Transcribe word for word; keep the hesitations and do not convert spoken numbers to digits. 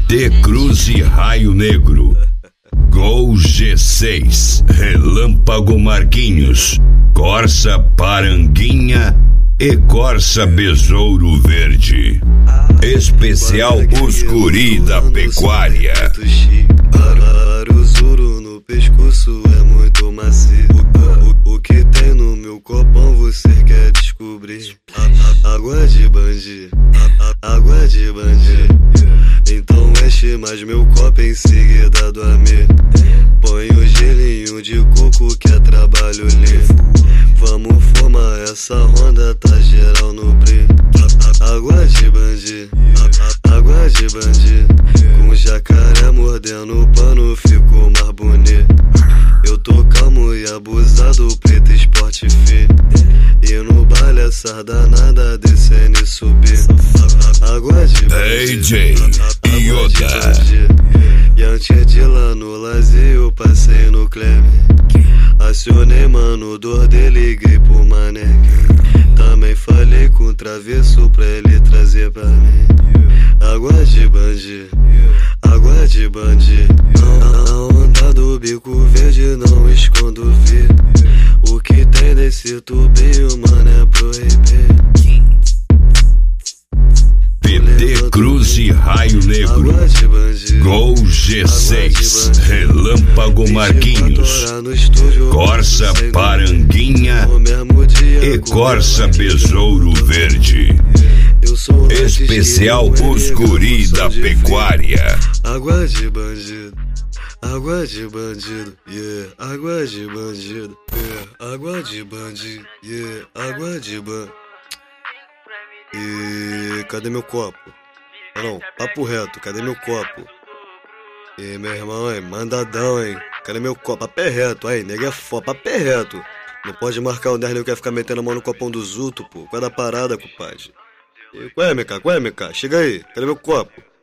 T Cruz e Raio Negro, Gol G seis, Relâmpago Marquinhos, Corsa Paranguinha e Corsa Besouro Verde. Especial Os Guri da Pecuária. Aruzuru no pescoço é muito macio. O, o, o que tem no meu copão você quer descobrir? A, a, água de bandi, a, a, água de bandi. Então enche mais meu copo em seguida do amê. Põe o gelinho de coco que é trabalho livre. Vamos formar essa ronda, tá geral no brilho. Água de bandi, água de bandi. Com jacaré mordendo o pano ficou mais bonito. Eu tô calmo e abusado, preto esporte fi. E no baile essa danada descendo e subir. Água de bandi, D J Yoda. E antes de lá no lazer eu passei no Cleve. Acionei mano, dor dele, liguei pro mané. Também falei com o travesso pra ele trazer pra mim. Água de bandi, água de bandi. Na onda do bico verde não escondo vi. O que tem nesse tubinho, mano, é proibir. P T Cruz e Raio Negro, Gol G seis, Relâmpago Marquinhos, Corsa Paranguinha e Corsa Besouro Verde. Especial Os Guri da Pecuária. Água de bandido, água de bandido, yeah. Água de bandido, yeah. Água de bandido, yeah. Água de bandido. E cadê meu copo? Ah, não, papo reto, cadê meu copo? E meu irmão, hein, mandadão, hein? Cadê meu copo? Papo é reto, aí, nega é foda, papo é reto. Não pode marcar o dez, nem quer ficar metendo a mão no copão do Zuto, pô. Qual é da parada, compadre? E, qual é, M K? Qual é, M K? Chega aí, cadê meu copo?